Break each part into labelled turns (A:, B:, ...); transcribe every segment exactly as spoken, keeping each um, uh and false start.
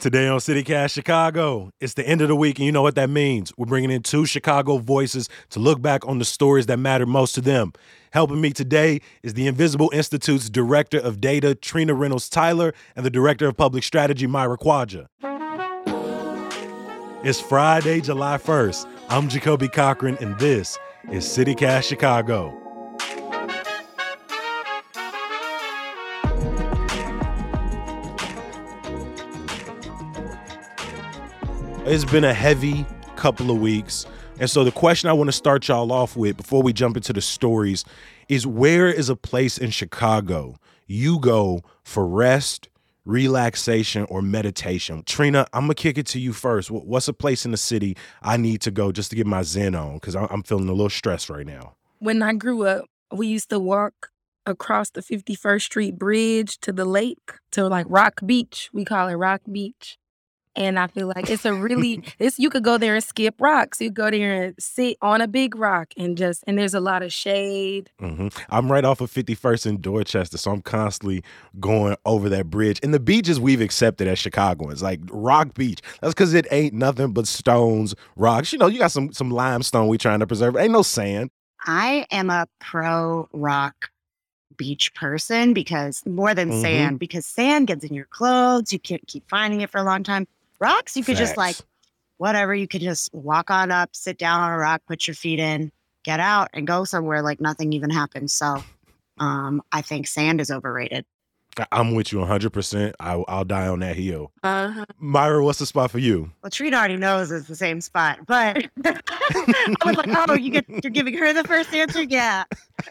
A: Today on CityCast Chicago, it's the end of the week, and you know what that means. We're bringing in two Chicago voices to look back on the stories that matter most to them. Helping me today is the Invisible Institute's Director of Data, Trina Reynolds-Tyler, and the Director of Public Strategy, Myra Quadra. It's Friday, July first. I'm Jacoby Cochran, and this is CityCast Chicago. It's been a heavy couple of weeks. And so the question I want to start y'all off with before we jump into the stories is, where is a place in Chicago you go for rest, relaxation, or meditation? Trina, I'm going to kick it to you first. What's a place in the city I need to go just to get my zen on? Because I'm feeling a little stressed right now.
B: When I grew up, we used to walk across the fifty-first Street Bridge to the lake, to like Rock Beach. We call it Rock Beach. And I feel like it's a really, it's, you could go there and skip rocks. You go there and sit on a big rock and just, and there's a lot of shade.
A: Mm-hmm. I'm right off of fifty-first in Dorchester, so I'm constantly going over that bridge. And the beaches we've accepted as Chicagoans, like Rock Beach, that's because it ain't nothing but stones, rocks. You know, you got some some limestone we trying to preserve. Ain't no sand.
C: I am a pro rock beach person because more than mm-hmm. sand, because sand gets in your clothes. You can't keep finding it for a long time. Rocks, you could
A: Facts.
C: just like, whatever, you could just walk on up, sit down on a rock, put your feet in, get out, and go somewhere like nothing even happened. So um, I think sand is overrated.
A: I'm with you one hundred percent. I, I'll die on that hill.
C: Uh-huh.
A: Myra, what's the spot for you?
C: Well, Trina already knows it's the same spot, but I was like, oh, you get, you're giving her the first answer? Yeah.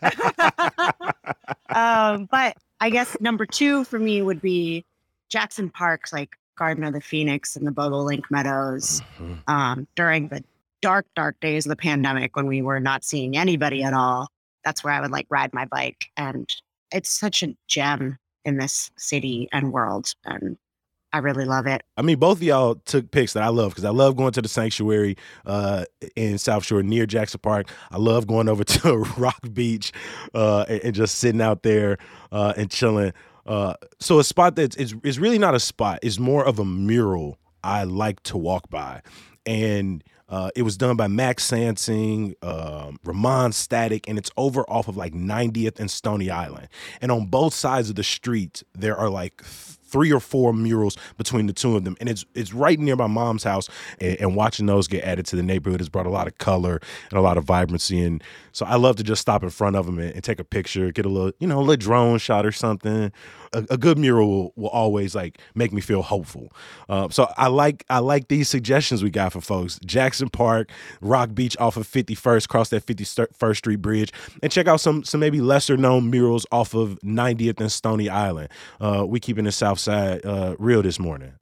C: um, but I guess number two for me would be Jackson Park's like Garden of the Phoenix and the Bobolink Meadows mm-hmm. um, during the dark, dark days of the pandemic when we were not seeing anybody at all. That's where I would like ride my bike. And it's such a gem in this city and world. And I really love it.
A: I mean, both of y'all took picks that I love because I love going to the Sanctuary uh, in South Shore near Jackson Park. I love going over to Rock Beach uh, and, and just sitting out there uh, and chilling. Uh, so a spot that is is really not a spot. It's more of a mural I like to walk by. And uh, it was done by Max Sansing, um, Ramon Static, and it's over off of like ninetieth and Stony Island. And on both sides of the street, there are like three or four murals between the two of them. And it's it's right near my mom's house. And, and watching those get added to the neighborhood has brought a lot of color and a lot of vibrancy. And so I love to just stop in front of them and, and take a picture, get a little, you know, a little drone shot or something. A, a good mural will, will always like make me feel hopeful. Uh, so I like I like these suggestions we got for folks. Jackson Park, Rock Beach off of fifty-first, cross that fifty-first Street Bridge, and check out some some maybe lesser known murals off of ninetieth and Stony Island. Uh, we keeping the South Side uh, real this morning.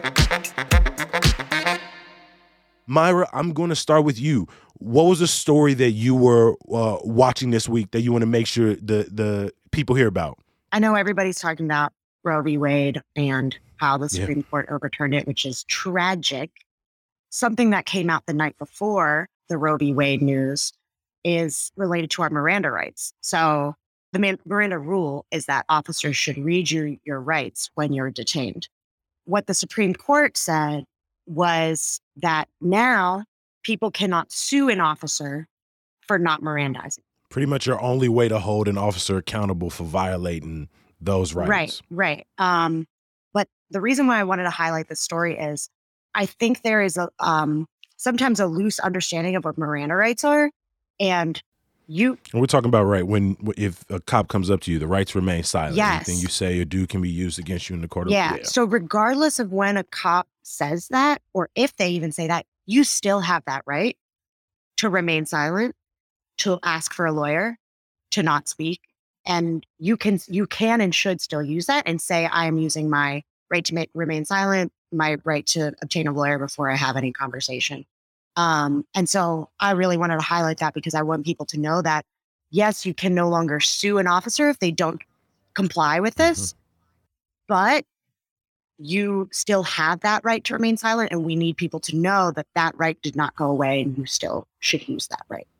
A: Myra, I'm going to start with you. What was a story that you were uh, watching this week that you want to make sure the the people hear about?
C: I know everybody's talking about Roe v. Wade and how the Supreme yeah. Court overturned it, which is tragic. Something that came out the night before the Roe v. Wade news is related to our Miranda rights. So the Miranda rule is that officers should read you your rights when you're detained. What the Supreme Court said was that now people cannot sue an officer for not Mirandizing.
A: Pretty much your only way to hold an officer accountable for violating those rights.
C: Right, right. Um, but the reason why I wanted to highlight this story is I think there is a um, sometimes a loose understanding of what Miranda rights are. And you...
A: And we're talking about, right, when if a cop comes up to you, the rights remain silent.
C: Yes.
A: Anything you say or do can be used against you in the court of
C: yeah.
A: law.
C: Yeah, so regardless of when a cop says that, or if they even say that, you still have that right to remain silent, to ask for a lawyer, to not speak. And you can you can and should still use that and say, I am using my right to make, remain silent, my right to obtain a lawyer before I have any conversation. Um, and so I really wanted to highlight that because I want people to know that, yes, you can no longer sue an officer if they don't comply with this, mm-hmm. but you still have that right to remain silent. And we need people to know that that right did not go away and you still should use that right.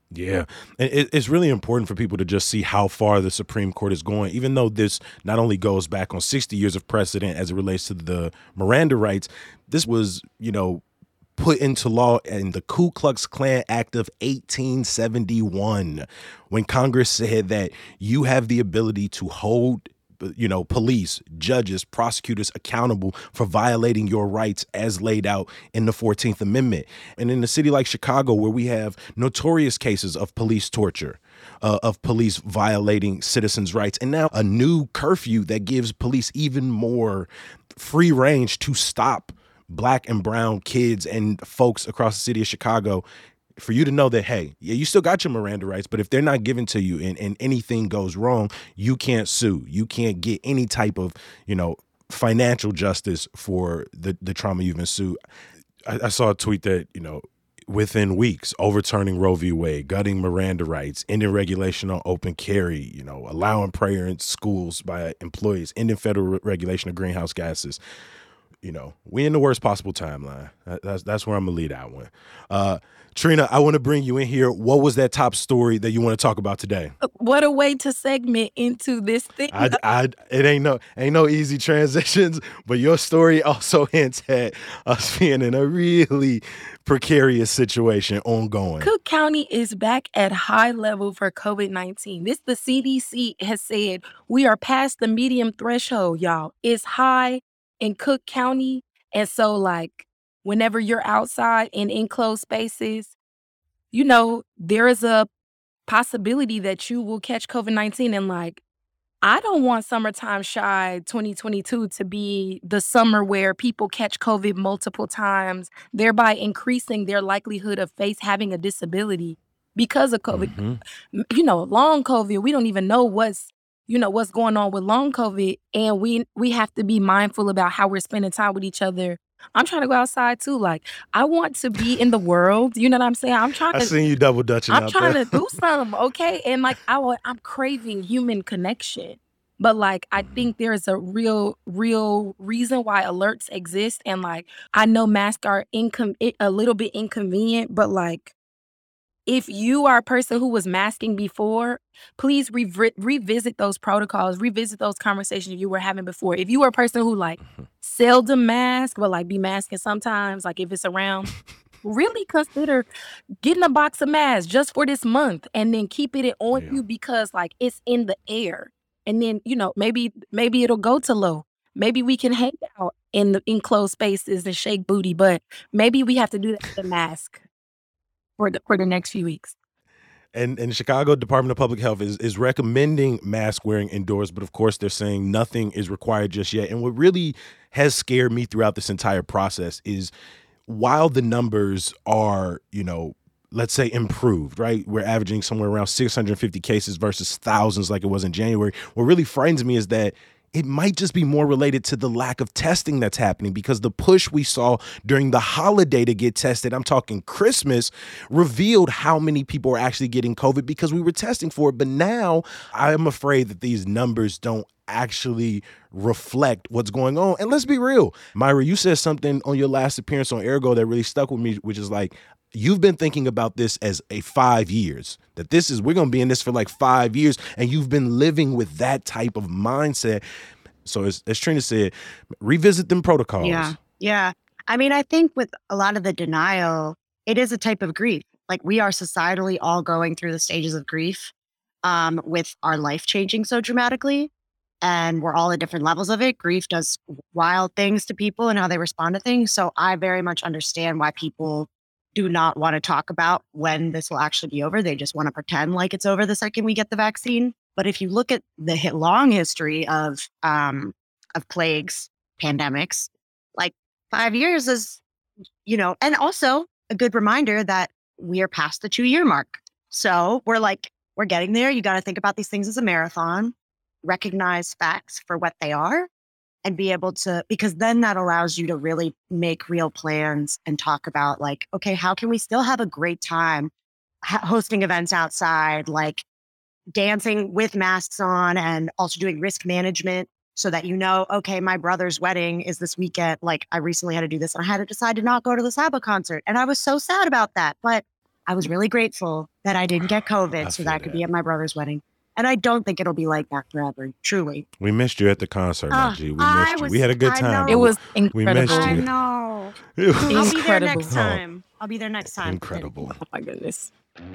A: Yeah, and it, it's really important for people to just see how far the Supreme Court is going, even though this not only goes back on sixty years of precedent as it relates to the Miranda rights. This was, you know, put into law in the Ku Klux Klan Act of eighteen seventy-one, when Congress said that you have the ability to hold, you know, police, judges, prosecutors accountable for violating your rights as laid out in the fourteenth Amendment. And in a city like Chicago, where we have notorious cases of police torture, uh, of police violating citizens' rights, and now a new curfew that gives police even more free range to stop Black and brown kids and folks across the city of Chicago, for you to know that, hey, yeah, you still got your Miranda rights, but if they're not given to you and, and anything goes wrong, you can't sue. You can't get any type of, you know, financial justice for the, the trauma you've been sued. I, I saw a tweet that, you know, within weeks, overturning Roe v. Wade, gutting Miranda rights, ending regulation on open carry, you know, allowing prayer in schools by employees, ending federal re- regulation of greenhouse gases. You know, we in the worst possible timeline. That, that's that's where I'm gonna lead that one. Uh, Trina, I want to bring you in here. What was that top story that you want to talk about today?
B: What a way to segment into this thing.
A: I, I, it ain't no ain't no easy transitions, but your story also hints at us being in a really precarious situation ongoing.
B: Cook County is back at high level for COVID nineteen. This, the C D C has said, we are past the medium threshold, y'all. It's high in Cook County. And so, like, whenever you're outside in enclosed spaces, you know, there is a possibility that you will catch COVID nineteen. And, like, I don't want summertime shy twenty twenty-two to be the summer where people catch COVID multiple times, thereby increasing their likelihood of face having a disability because of COVID.
A: Mm-hmm.
B: You know, long COVID, we don't even know what's you know, what's going on with long COVID. And we we have to be mindful about how we're spending time with each other. I'm trying to go outside too. Like, I want to be in the world. You know what I'm saying? I'm trying
A: I
B: to
A: seen you double dutching
B: I'm
A: out
B: trying
A: there.
B: to do something, okay? And like I wa- I'm craving human connection. But like I think there's a real, real reason why alerts exist. And like I know masks are incon- a little bit inconvenient, but like if you are a person who was masking before, please revi- revisit those protocols, revisit those conversations you were having before. If you are a person who like seldom mask, but like be masking sometimes, like if it's around, really consider getting a box of masks just for this month and then keeping it on
A: Yeah.
B: you because like it's in the air. And then, you know, maybe maybe it'll go to low. Maybe we can hang out in the enclosed spaces and shake booty, but maybe we have to do that with a mask for the for the next few weeks.
A: And and Chicago Department of Public Health is is recommending mask wearing indoors, but of course they're saying nothing is required just yet. And what really has scared me throughout this entire process is while the numbers are, you know, let's say improved, right? We're averaging somewhere around six hundred fifty cases versus thousands like it was in January. What really frightens me is that it might just be more related to the lack of testing that's happening because the push we saw during the holiday to get tested, I'm talking Christmas, revealed how many people are actually getting COVID because we were testing for it. But now I'm afraid that these numbers don't actually reflect what's going on. And let's be real, Myra, you said something on your last appearance on Ergo that really stuck with me, which is like, you've been thinking about this as a five years, that this is, we're going to be in this for like five years. And you've been living with that type of mindset. So as, as Trina said, revisit them protocols.
C: Yeah. Yeah. I mean, I think with a lot of the denial, it is a type of grief. Like we are societally all going through the stages of grief um, with our life changing so dramatically. And we're all at different levels of it. Grief does wild things to people and how they respond to things. So I very much understand why people do not want to talk about when this will actually be over. They just want to pretend like it's over the second we get the vaccine. But if you look at the hi- long history of um, of plagues, pandemics, like five years is, you know, and also a good reminder that we are past the two year mark. So we're like, we're getting there. You got to think about these things as a marathon, recognize facts for what they are, and be able to, because then that allows you to really make real plans and talk about like, okay, how can we still have a great time ha- hosting events outside, like dancing with masks on and also doing risk management so that, you know, okay, my brother's wedding is this weekend. Like I recently had to do this and I had to decide to not go to the Saba concert. And I was so sad about that. But I was really grateful that I didn't get COVID
A: I
C: so
A: feel
C: that I could
A: that.
C: be at my brother's wedding. And I don't think it'll be like that forever, truly.
A: We missed you at the concert, my
C: Oh,
A: G. We
C: I
A: missed you. We
C: was-
A: had a good
C: I
A: time.
C: know.
B: It
A: but
B: was
A: we missed
B: incredible.
C: I
A: you.
C: know.
A: It was
C: I'll be there
B: Incredible.
C: next
A: Oh.
C: time. I'll be there next time.
A: incredible.
B: Oh my goodness.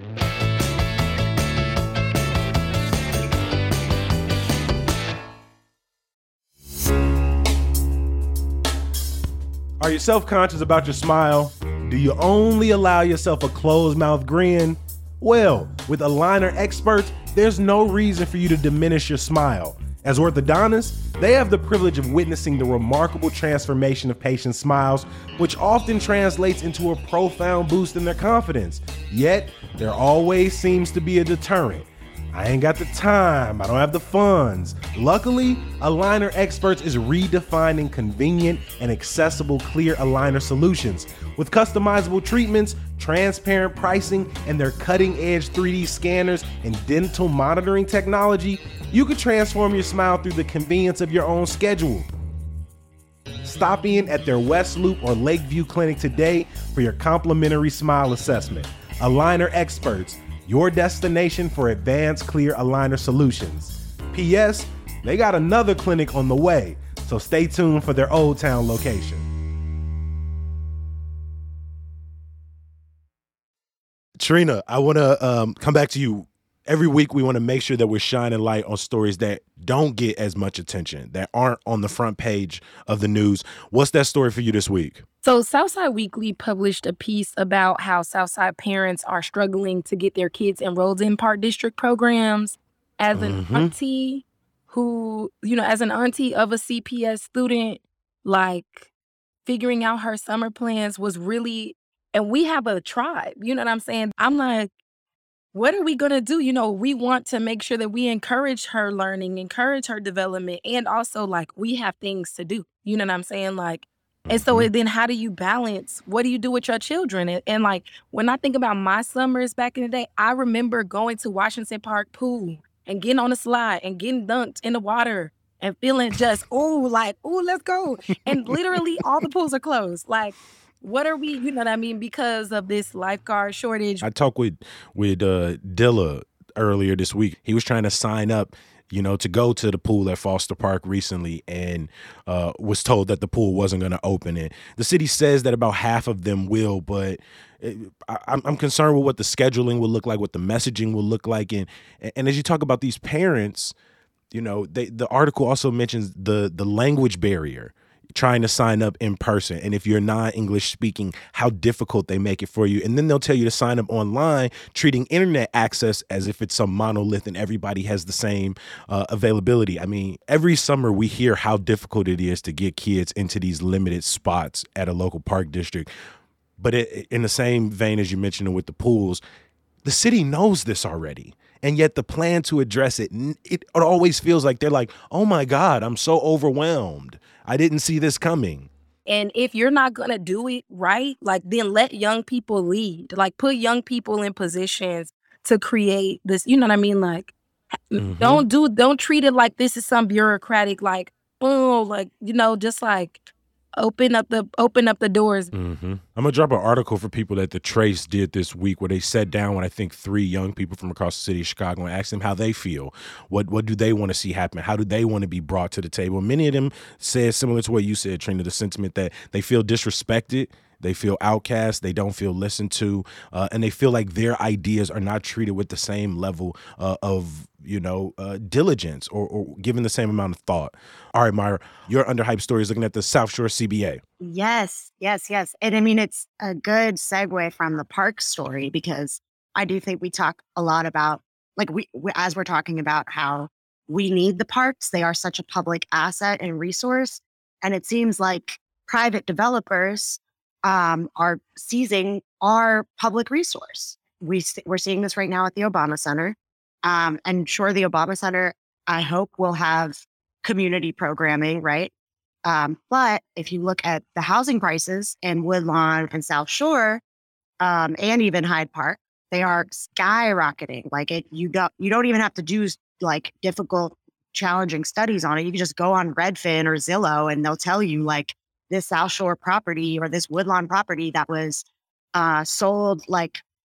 A: Are you self-conscious about your smile? Do you only allow yourself a closed mouth grin? Well, with Aligner Experts, there's no reason for you to diminish your smile. As orthodontists, they have the privilege of witnessing the remarkable transformation of patients' smiles, which often translates into a profound boost in their confidence. Yet, there always seems to be a deterrent. I ain't got the time, I don't have the funds. Luckily, Aligner Experts is redefining convenient and accessible clear aligner solutions. With customizable treatments, transparent pricing, and their cutting-edge three D scanners and dental monitoring technology, you can transform your smile through the convenience of your own schedule. Stop in at their West Loop or Lakeview clinic today for your complimentary smile assessment. Aligner Experts, your destination for advanced clear aligner solutions. P S. They got another clinic on the way, so stay tuned for their Old Town location. Trina, I want to um, come back to you. Every week, we want to make sure that we're shining light on stories that don't get as much attention, that aren't on the front page of the news. What's that story for you this week?
B: So Southside Weekly published a piece about how Southside parents are struggling to get their kids enrolled in Park District programs. As an
A: Mhm.
B: auntie who, you know, as an auntie of a C P S student, like figuring out her summer plans was really, and we have a tribe, you know what I'm saying? I'm like, what are we going to do? You know, we want to make sure that we encourage her learning, encourage her development, and also like we have things to do. You know what I'm saying? Like, and so
A: Mhm.
B: then how do you balance? What do you do with your children? And, and like when I think about my summers back in the day, I remember going to Washington Park pool and getting on the slide and getting dunked in the water and feeling just, oh, like, oh, let's go. And literally all the pools are closed. Like, what are we, you know what I mean? Because of this lifeguard shortage.
A: I talked with with uh, Dilla earlier this week. He was trying to sign up, you know, to go to the pool at Foster Park recently, and uh, was told that the pool wasn't going to open. And the city says that about half of them will, but it, I, I'm I'm concerned with what the scheduling will look like, what the messaging will look like, and and as you talk about these parents, you know, they, the article also mentions the the language barrier, trying to sign up in person. And if you're not English speaking, how difficult they make it for you. And then they'll tell you to sign up online, treating internet access as if it's some monolith and everybody has the same uh, availability. I mean, every summer we hear how difficult it is to get kids into these limited spots at a local park district. But it, in the same vein as you mentioned with the pools, the city knows this already. And yet the plan to address it, it, it always feels like they're like, oh my God, I'm so overwhelmed. I didn't see this coming.
B: And if you're not going to do it right, like then let young people lead, like put young people in positions to create this, you know what I mean? Like,
A: Mhm.
B: don't do, don't treat it like this is some bureaucratic, like, oh, like, you know, just like open up the, open up the doors.
A: Mm-hmm. I'm gonna drop an article for people that the Trace did this week, where they sat down with I think three young people from across the city of Chicago and asked them how they feel. What what do they want to see happen? How do they want to be brought to the table? Many of them said similar to what you said, Trina, the sentiment that they feel disrespected. They feel outcast. They don't feel listened to, uh, and they feel like their ideas are not treated with the same level uh, of, you know, uh, diligence or, or given the same amount of thought. All right, Myra, your underhyped story is looking at the South Shore C B A.
C: Yes, yes, yes. And I mean, it's a good segue from the park story, because I do think we talk a lot about, like, we, we as we're talking about how we need the parks, they are such a public asset and resource. And it seems like private developers um, are seizing our public resource. We, s- we're seeing this right now at the Obama Center. Um, and sure, the Obama Center, I hope, will have community programming, right? Um, but if you look at the housing prices in Woodlawn and South Shore, um, and even Hyde Park, they are skyrocketing. Like it, you don't you don't even have to do like difficult, challenging studies on it. You can just go on Redfin or Zillow, and they'll tell you like this South Shore property or this Woodlawn property that was uh, sold like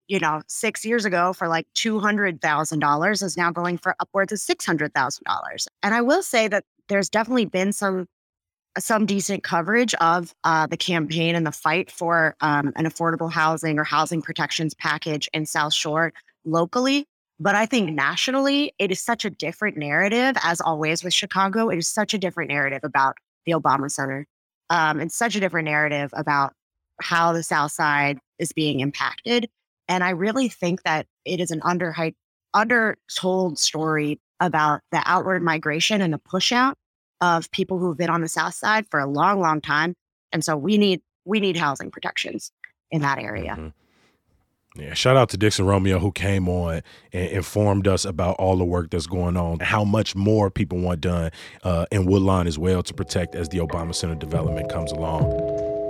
C: you know, six years ago for like two hundred thousand dollars is now going for upwards of six hundred thousand dollars. And I will say that there's definitely been some some decent coverage of uh, the campaign and the fight for um, an affordable housing or housing protections package in South Shore locally. But I think nationally, it is such a different narrative, as always with Chicago. It is such a different narrative about the Obama Center. Um, and such a different narrative about how the South Side is being impacted. And I really think that it is an underhyped, undertold story about the outward migration and the push out of people who've been on the South Side for a long, long time. And so we need we need housing protections in that area.
A: Mm-hmm. Yeah, shout out to Dixon Romeo, who came on and informed us about all the work that's going on, how much more people want done uh, in Woodlawn as well to protect as the Obama Center development comes along.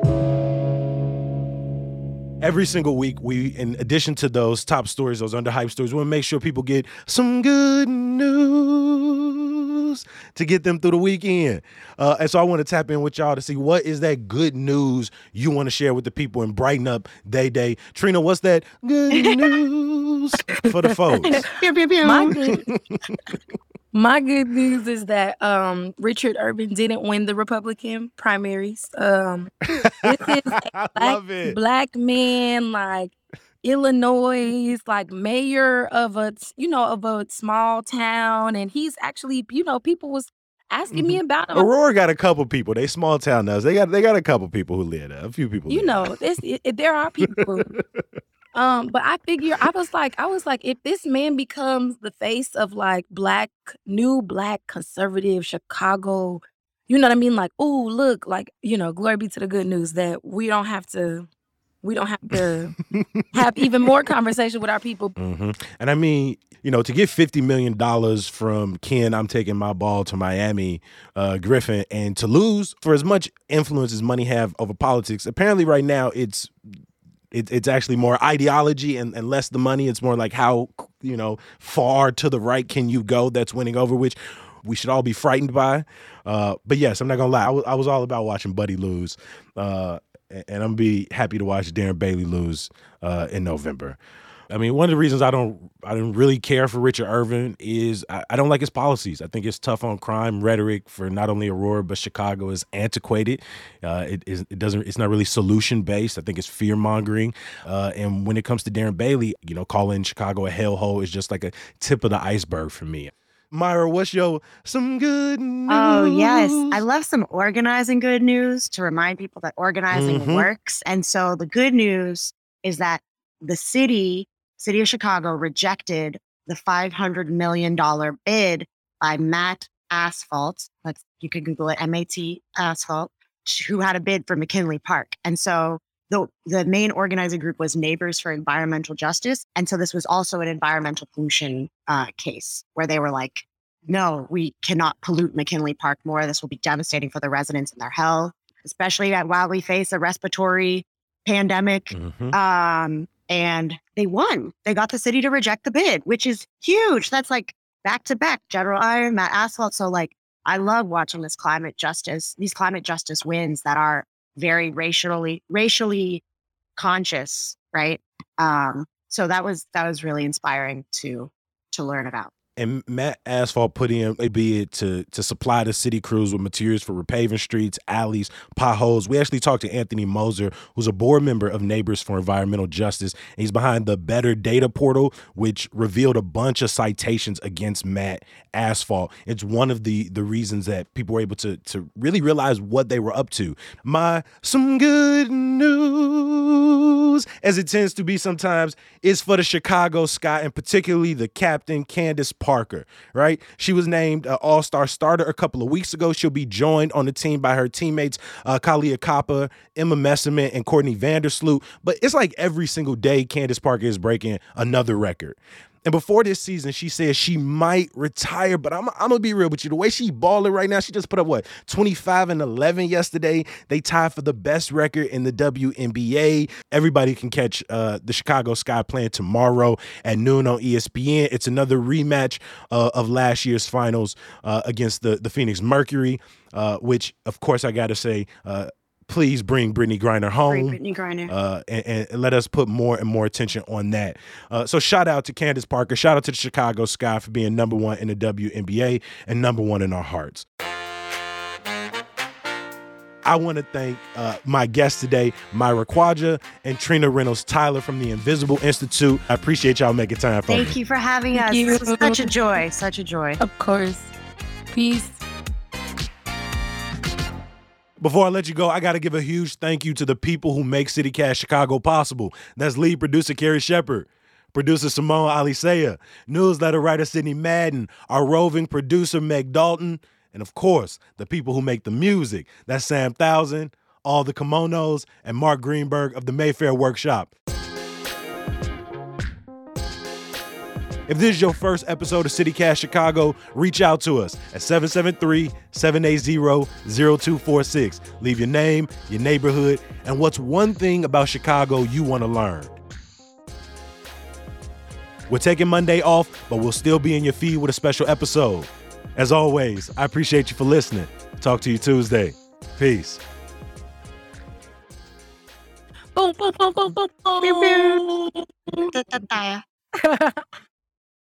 A: Every single week, we, in addition to those top stories, those underhyped stories, we want to make sure people get some good news to get them through the weekend. Uh, and so I want to tap in with y'all to see what is that good news you want to share with the people and brighten up their day. Trina, what's that good news for the folks?
C: Pew, pew, pew.
B: My good, my good news is that um, Richard Irvin didn't win the Republican primaries. Um, this is
A: I
B: black,
A: love it.
B: black man, like Illinois, like mayor of a, you know, of a small town. And he's actually, you know, people was asking me about him.
A: Aurora got a couple people. They small town now. They got they got a couple people who live there. A few people.
B: You
A: live
B: know, this, it, it- there are people. Um, but I figure I was like, I was like, if this man becomes the face of like black, new black conservative Chicago, you know what I mean? Like, oh, look, like, you know, glory be to the good news that we don't have to, we don't have to have even more conversation with our people.
A: hmm And I mean, you know, to get fifty million dollars from Ken, I'm taking my ball to Miami, uh, Griffin, and to lose for as much influence as money have over politics, apparently right now it's it, it's actually more ideology and, and less the money. It's more like how, you know, far to the right can you go that's winning over, which we should all be frightened by. Uh, but yes, I'm not going to lie. I was, I was all about watching Buddy lose. Uh, and I'm going to be happy to watch Darren Bailey lose uh, in November. I mean, one of the reasons I don't I don't really care for Richard Irvin is I, I don't like his policies. I think his tough on crime rhetoric for not only Aurora but Chicago is antiquated. Uh, it, is, it doesn't. It's not really solution based. I think it's fear mongering. Uh, and when it comes to Darren Bailey, you know, calling Chicago a hellhole is just like a tip of the iceberg for me. Myra, what's your some good news?
C: Oh, yes. I love some organizing good news to remind people that organizing
A: Mhm.
C: works. And so the good news is that the city, city of Chicago, rejected the five hundred million dollars bid by Matt Asphalt. That's, you can Google it, M A T Asphalt, who had a bid for McKinley Park. And so the, the main organizing group was Neighbors for Environmental Justice. And so this was also an environmental pollution uh, case where they were like, no, we cannot pollute McKinley Park more. This will be devastating for the residents and their health, especially while we face a respiratory pandemic.
A: Mhm.
C: Um, and they won. They got the city to reject the bid, which is huge. That's like back to back, General Iron, Matt Asphalt. So like, I love watching this climate justice, these climate justice wins that are very racially, racially conscious, right? Um, so that was that was really inspiring to to learn about.
A: And Matt Asphalt put in a bid to to supply the city crews with materials for repaving streets, alleys, potholes. We actually talked to Anthony Moser, who's a board member of Neighbors for Environmental Justice. And he's behind the Better Data portal, which revealed a bunch of citations against Matt Asphalt. It's one of the the reasons that people were able to to really realize what they were up to. My some good news, as it tends to be sometimes, is for the Chicago Sky, and particularly the captain, Candace Parker, right? She was named an all-star starter a couple of weeks ago. She'll be joined on the team by her teammates, uh, Kalia Kappa, Emma Messerman, and Courtney Vandersloot. But it's like every single day, Candace Parker is breaking another record. And before this season, she said she might retire, but I'm, I'm gonna be real with you. The way she balling right now, she just put up what, twenty-five and eleven yesterday. They tied for the best record in the W N B A. Everybody can catch uh, the Chicago Sky playing tomorrow at noon on E S P N. It's another rematch uh, of last year's finals uh, against the, the Phoenix Mercury, uh, which, of course, I gotta say, uh, please bring Brittney Griner home.
C: Bring Brittney Griner.
A: Uh, and, and let us put more and more attention on that. Uh, so shout out to Candace Parker. Shout out to the Chicago Sky for being number one in the W N B A and number one in our hearts. I want to thank uh, my guests today, Myra Quadra and Trina Reynolds Tyler from the Invisible Institute. I appreciate y'all making time for me.
C: Thank you for having
B: Thank
C: us.
B: you.
C: This was such a joy. Such a joy.
B: Of course. Peace.
A: Before I let you go, I got to give a huge thank you to the people who make CityCast Chicago possible. That's lead producer Carrie Shepard, producer Simone Alisea, newsletter writer Sydney Madden, our roving producer Meg Dalton, and of course, the people who make the music. That's Sam Thousand, All the Kimonos, and Mark Greenberg of the Mayfair Workshop. If this is your first episode of CityCast Chicago, reach out to us at seven seven three, seven eight zero, zero two four six. Leave your name, your neighborhood, and what's one thing about Chicago you want to learn. We're taking Monday off, but we'll still be in your feed with a special episode. As always, I appreciate you for listening. Talk to you Tuesday. Peace.
B: Boom, boom, boom, boom, boom, boom.
C: Da, da, da.